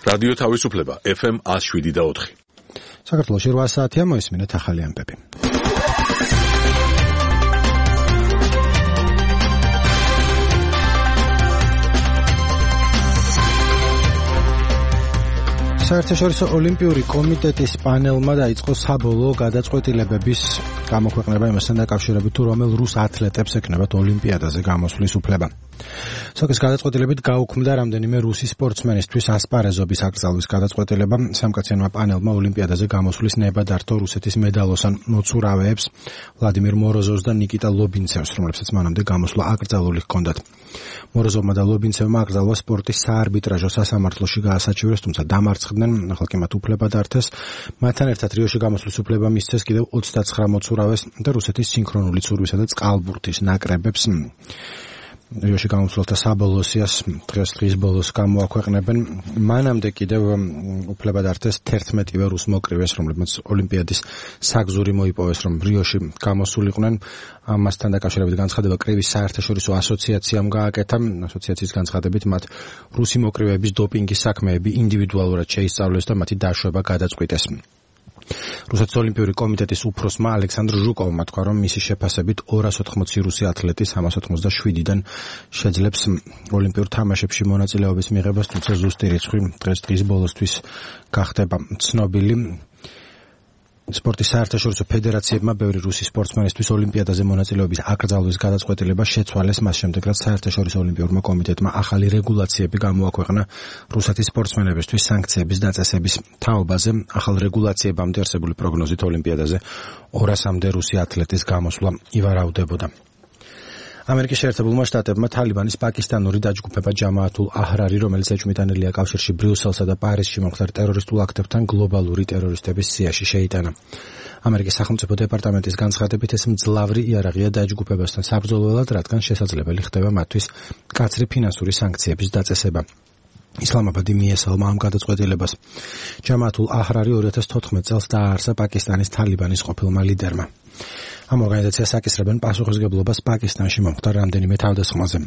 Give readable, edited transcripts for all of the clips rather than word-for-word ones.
რადიო თავისუფლება FM 107.4. საქართველოში 8 საათია, მოისმინეთ ახალი ამბები. საერთაშორისო ოლიმპიური კომიტეტის პანელმა დაიწყო საბოლოო გადაწყვეტილებების გამოქვეყნება იმასთან დაკავშირებით, თუ რომელ რუს ათლეტებს ექნებათ ოლიმპიადაზე გამოსვლის უფლება. სოკის გადაწყვეტილებით გაუქმდა რამდენიმე რუსი სპორტსმენისთვის ასპარეზობის აკრძალვის გადაწყვეტილება. სამკაციანმა პანელმა ოლიმპიადაზე გამოსვლის ნება დართო რუსეთის მედალოსან მოცურავეებს ვლადიმირ მოროზოვს და ნიკიტა ლობინცევს, რომლებსაც მანამდე გამოსვლა აკრძალული ჰქონდათ. მოროზოვმა და ლობინცევმა აკრძალვა სპორტის საარბიტრაჟო სასამართლოში გაასაჩივრეს, თუმცა დამარცხდნენ, ახლა კი მათ უფლება დართეს. მათთან ერთად რიოში გამოსვლის უფლება მისცეს კიდევ 29 მოცურავეს და რუსეთის სინქრონული ცურვისა და წყალბურთის ნაკრებებს. რიოში გამოსვლათა საბოლოო სიას დღეს ბოლოს გამოაქვეყნებენ. მანამდე კიდევ უფლება დართეს 11 რუს მოკრივეს, რომლებმაც ოლიმპიადის საგზური მოიპოვეს, რომ რიოში გამოსულიყვნენ. ამასთან დაკავშირებით განცხადება კრივის საერთაშორისო ასოციაციამ გააკეთა. ასოციაციის განცხადებით მათ რუსი მოკრივეების დოპინგის საქმეები ინდივიდუალურად შეისწავლეს და მათი დაშვება გადაწყვიტეს. რუსეთის ოლიმპიური კომიტეტის უფროსმა ალექსანდრ ჟუკოვმა თქვა, რომ მისი შეფასებით 280 რუსი ათლეტი 397-დან შეძლებს ოლიმპიურ თამაშებში მონაწილეობის მიღებას, თუმცა ზუსტი რიცხვი დღის ბოლოსთვის გახდება ცნობილი. სპორტის საერთაშორისო ფედერაციებმა ბევრი რუსი სპორტსმენისთვის ოლიმპიადაზე მონაწილეობის აკრძალვის გადაწყვეტილება შეცვალეს მას შემდეგ, რაც საერთაშორისო ოლიმპიურმა კომიტეტმა ახალი რეგულაციები გამოაქვეყნა რუსეთის სპორტსმენებისთვის სანქციების დაწესების თაობაზე. ახალ რეგულაციებამდე არსებული პროგნოზით ოლიმპიადაზე 200-მდე რუსი ათლეტის გამოსვლა ივარავდებოდა. ამერიკის შეერთებულმა შტატებმა თალიბანის პაკისტანური დაჯგუფება ჯამაათულ აჰრარი, რომელიც ეჭვმიტანილია კავშირში ბრიუსელსა და პარიზში მომხდარ ტერორისტულ აქტებთან, გლობალური ტერორისტების სიაში შეიტანა. ამერიკის სახელმწიფო დეპარტამენტის განცხადებით, ეს მძლავრი იარაღია დაჯგუფებასთან საბრძოლველად, რადგან შესაძლებელი ხდება მათთვის მკაცრი ფინანსური სანქციების დაწესება. ისლამაბადი მიესალმა ამ გადაწყვეტილებას. ჯამაათულ აჰრარი 2014 წელს დააარსა პაკისტანის თალიბანის ყოფილმა ლიდერმა. ამ ორგანიზაციას აკისრებენ პასუხისმგებლობას პაკისტანში მომხდარ რამდენიმე თავდასხმაზე.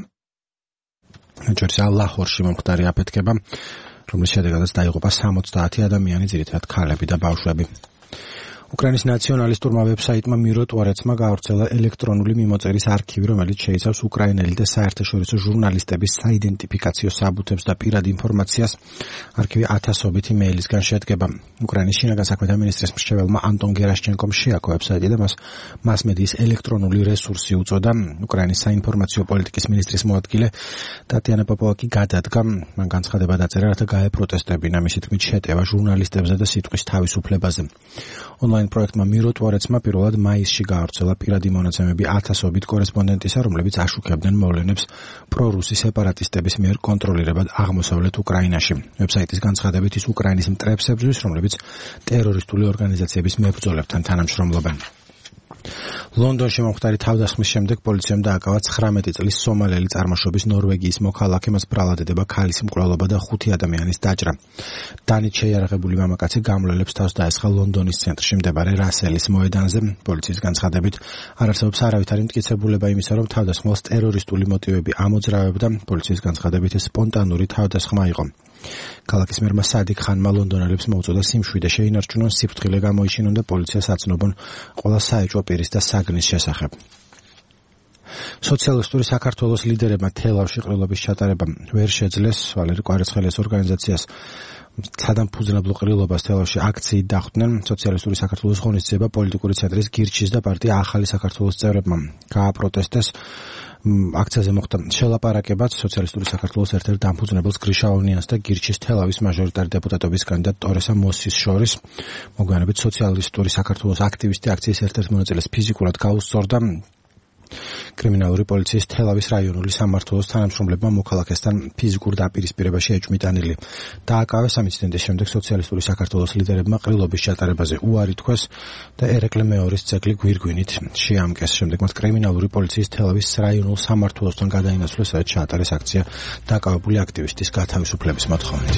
ჯერ ლაჰორში მომხდარი აფეთქება, რომლის შედეგადაც დაიღუპა 70 ადამიანი, ძირითადად ქალები და ბავშვები. უკრაინის ნაციონალისტურმა ვებსაიტმა მიროტვარეცმა გაავრცელა ელექტრონული მიმოწერის არქივი, რომელიც შეიცავს უკრაინელი და საერთაშორისო ჟურნალისტების საიდენტიფიკაციო საბუთებს და პირად ინფორმაციას. არქივი 1000-ობით იმეილისგან შედგება. უკრაინის შინაგან საქმეთა მინისტრის მრჩეველმა ანტონ გერაშჩენკომ შეაქო ვებსაიტი და მას მასმედიის ელექტრონული რესურსი უწოდა. უკრაინის საინფორმაციო პოლიტიკის მინისტრის მოადგილე ტატიანა პოპოვა კი გადადგა. მან განცხადება დაწერა, რათა გაეპროტესტებინა მისი თქმით შეტევა ჟურნალისტებზე და სიტყვის თავისუფლებაზე. პროექტმა მიროტვარეცმა პირველად მაისში გაავრცელა პირადი მონაცემები 1000-ობით კორესპონდენტისა, რომლებიც აშუქებდნენ მოვლენებს პრორუსი სეპარატისტების მიერ კონტროლირებად აღმოსავლეთ უკრაინაში. ვებსაიტის განცხადებით ის უკრაინის მტრებს ებრძვის, რომლებიც ტერორისტული ორგანიზაციების მებრძოლებთან თანამშრომლობენ. ლონდონში მომხდარი თავდასხმის შემდეგ პოლიციამ დააკავა 19 წლის სომალელი წარმოშობის ნორვეგიის მოქალაქე, მას ბრალადედება, ქალის მკვლელობა და 5 ადამიანის დაჭრა. დანით შეიარაღებული მამაკაცი გამლელებს თავს დაესხა ლონდონის ცენტრში მდებარე რასელის მოედანზე. პოლიციის განცხადებით არ არსებობს არავითარი მტკიცებულება იმისა, რომ თავდასხმელს ტერორისტული მოტივები ამოძრავებდა. პოლიციის განცხადებით ეს სპონტანური თავდასხმა იყო. ქალაქის მერმა სადიკ ხანმა ლონდონელებს მოუწოდა სიმშვიდე შეინარჩუნონ, სიფრთხილე გამოიშინონ და პოლიციას აცნობონ ყველა საეჭვო პირის და საგნის შესახებ. სოციალისტური საქართველოს ლიდერებმა თელავში ყრილობის ჩატარება ვერ შეძლეს. ვალერი კვარაცხელიას ორგანიზაციას სადამფუძნებლო ყრილობას თელავში აქციით დახვდნენ. სოციალისტური საქართველოს ღონისძიება პოლიტიკური ცენტრის გირჩის და პარტია ახალი საქართველოს წევრებმა გააპროტესტეს. აქციაზე მოხდა შელაპარაკებაც სოციალისტური საქართველოს ერთ-ერთ დამფუძნებელს გრიშა ონიანს და გირჩის თელავის მაჟორიტარი დეპუტატობის კანდიდატ ტორესა მოსის შორის. მოგვიანებით სოციალისტური საქართველოს აქტივისტი აქციის ერთ-ერთ მონაწილეს ფიზიკურად გაუსწორდა. კრიმინალური პოლიციის თელავის რაიონული სამმართველოს თანამშრომლებმა მოქალაქესთან ფიზიკურ დაპირისპირებაში ეჭვმიტანილი დააკავეს. ამ ინციდენტის შემდეგ სოციალისტური საქართველოს ლიდერებმა ყრილობის ჩატარებაზე უარი თქვეს და ერეკლე მეორის ძეგლი გვირგვინით შეამკეს. შემდეგ მათ კრიმინალური პოლიციის თელავის რაიონულ სამმართველოსთან გადაინაცვლეს, სადაც ჩაატარეს აქცია დააკავებული აქტივისტის გათავისუფლების მოთხოვნით.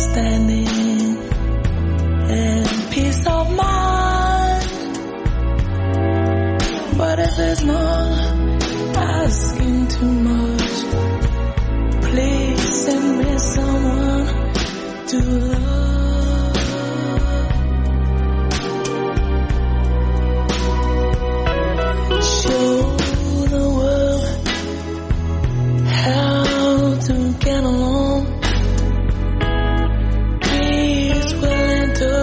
understanding and peace of mind. But if it's not asking too much, please send me someone to love. Show the world how to get along. Peace will enter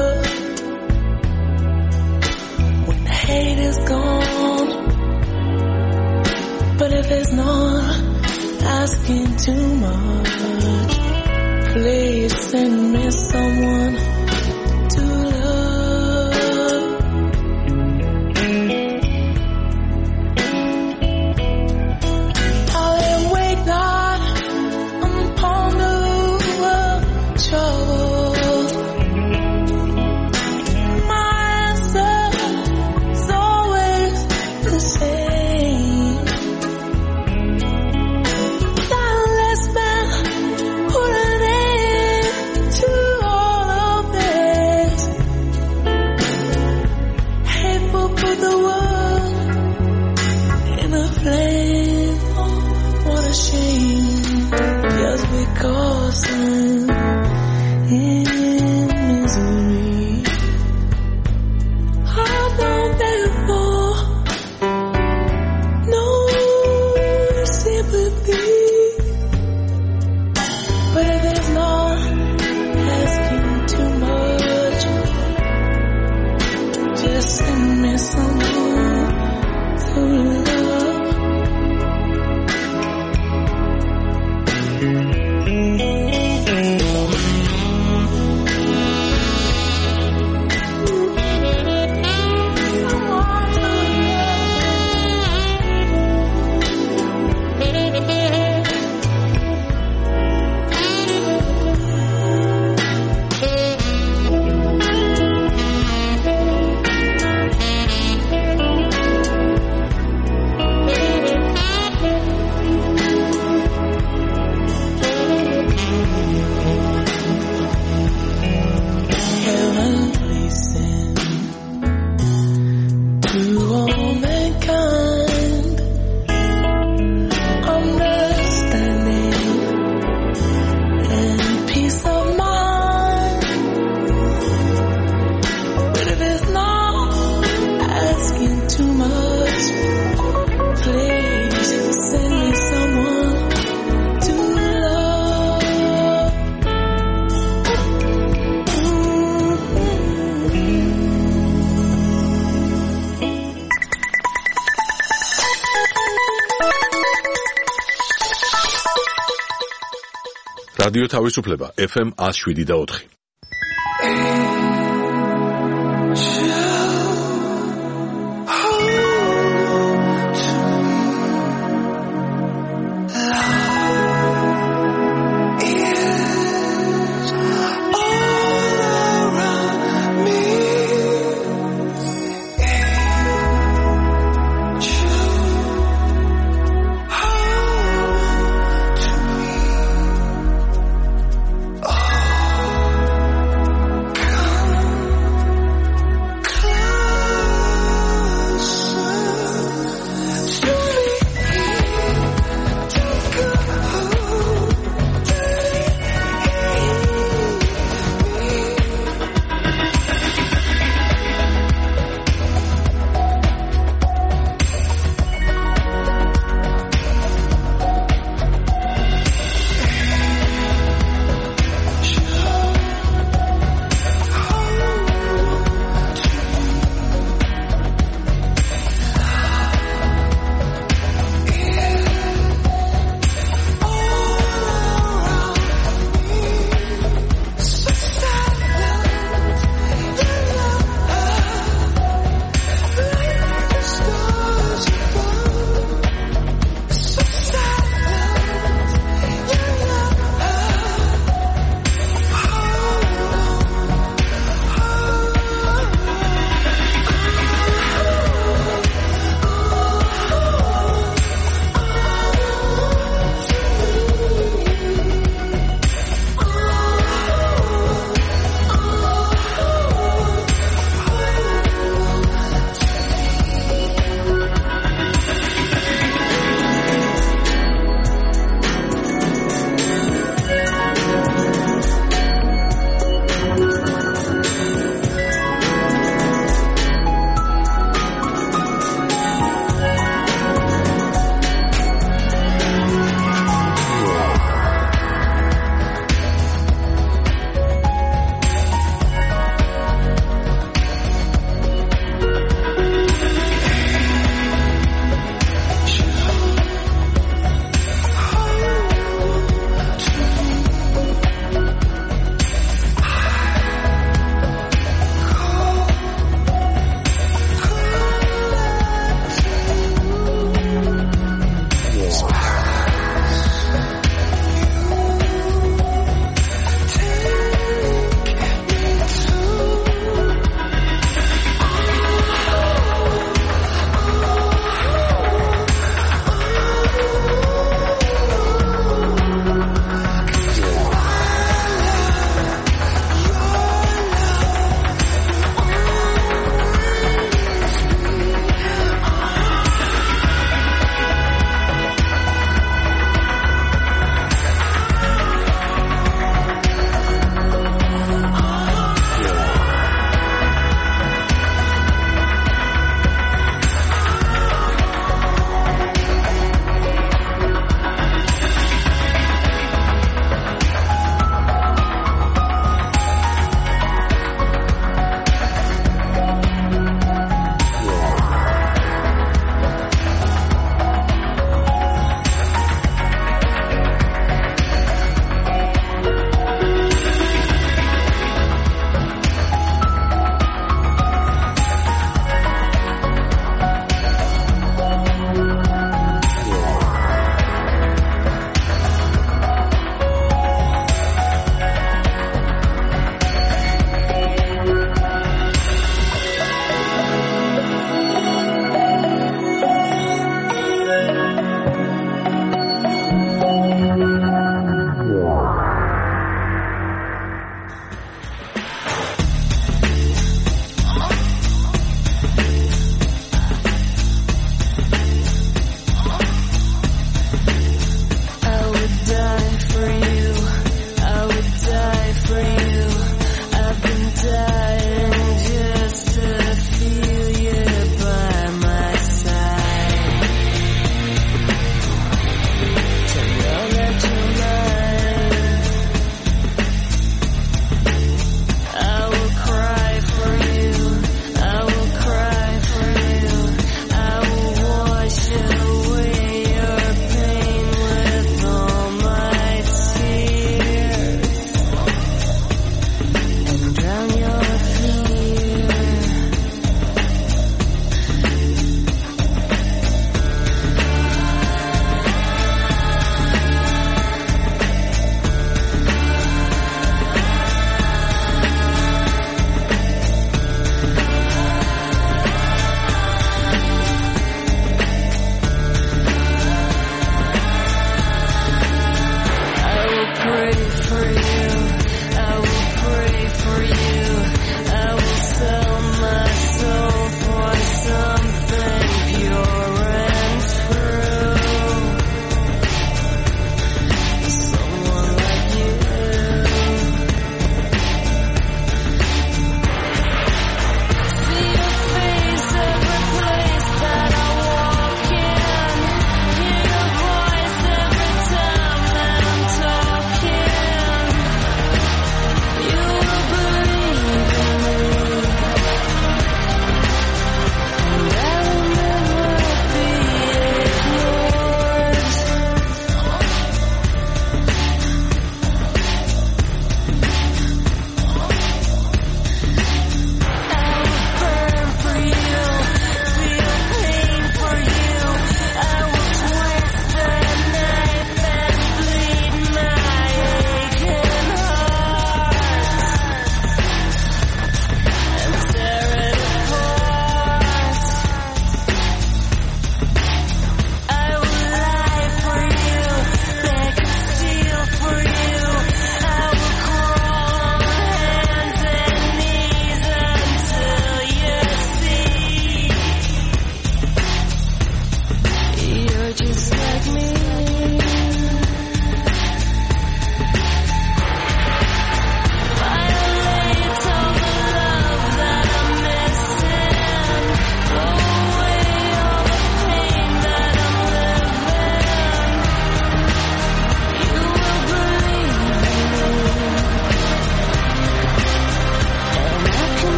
when hate is gone. But if it's not asking too much, please send me someone to love. I'll lay awake night and ponder over trouble. My answer is always the same. That last man put an end to all of this. Hateful put the world in a flame. Oh, what a shame. Just because I'm in misery, I don't beg for no sympathy. But if it's not asking too much, just send me someone to love. Heaven, please send to all mankind understanding and peace of mind. But if it's not asking too much, please send me someone to love. რადიო თავისუფლება FM 107.4.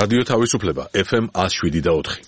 რადიო თავისუფლება FM 107.4.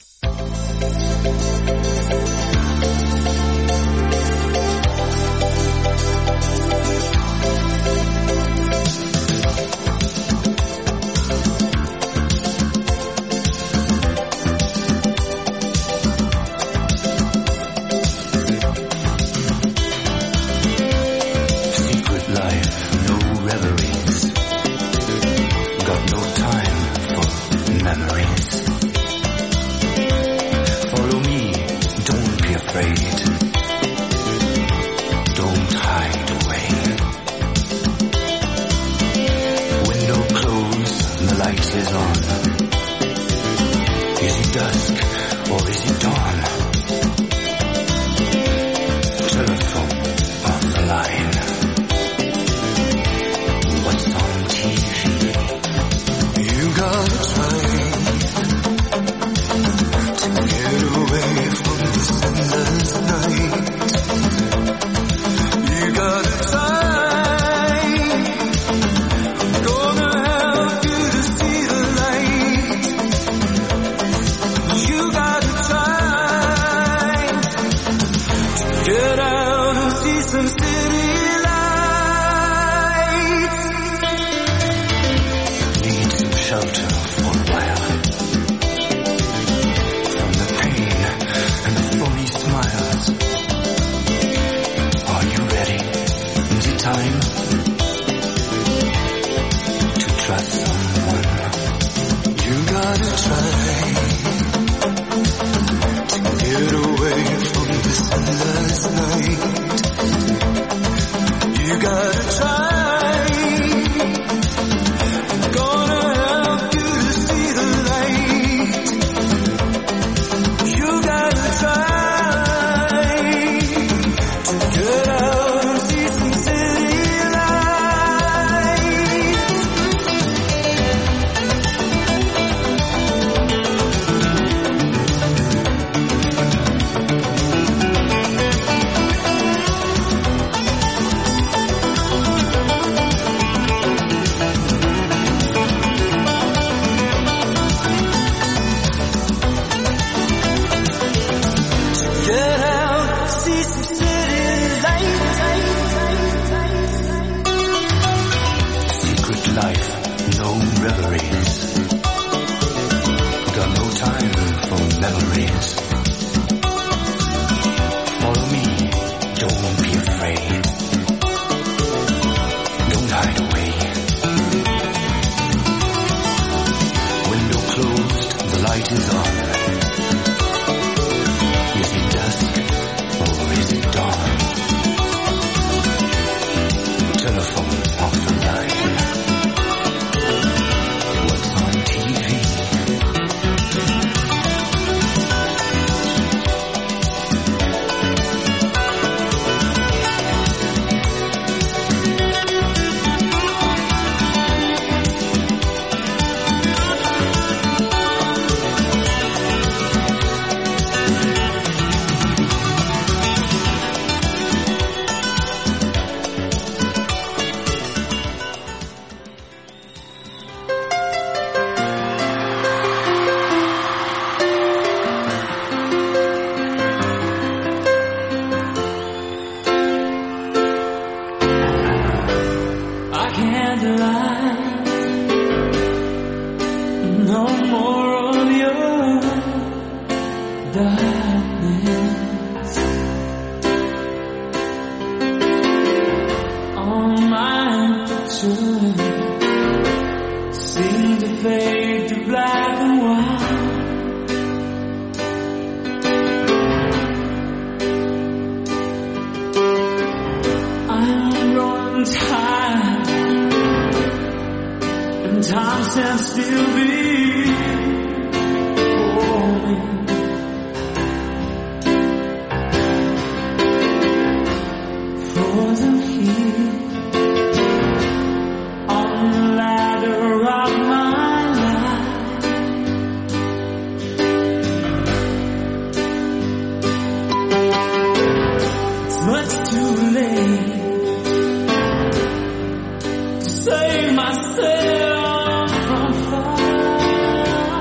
Save myself from fire.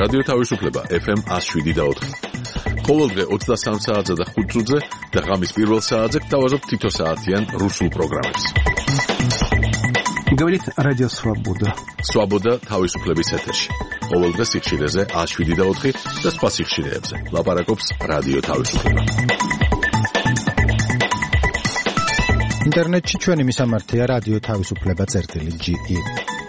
რადიო თავისუფლება FM 107.4. ყოველდღე 23 საათზე და 5 წუთზე და ღამის პირველ საათზე გთავაზობთ თითო საათიან რუსულ პროგრამებს. Говорит Радио Свобода. Свобода თავისუფლების ეთერში. ყოველდღე სიხშირეზე 107.4 და სხვა სიხშირეებზე. ლაპარაკობს რადიო თავისუფლება. ინტერნეტში ჩვენი მისამართია რადიო თავისუფლება.ge.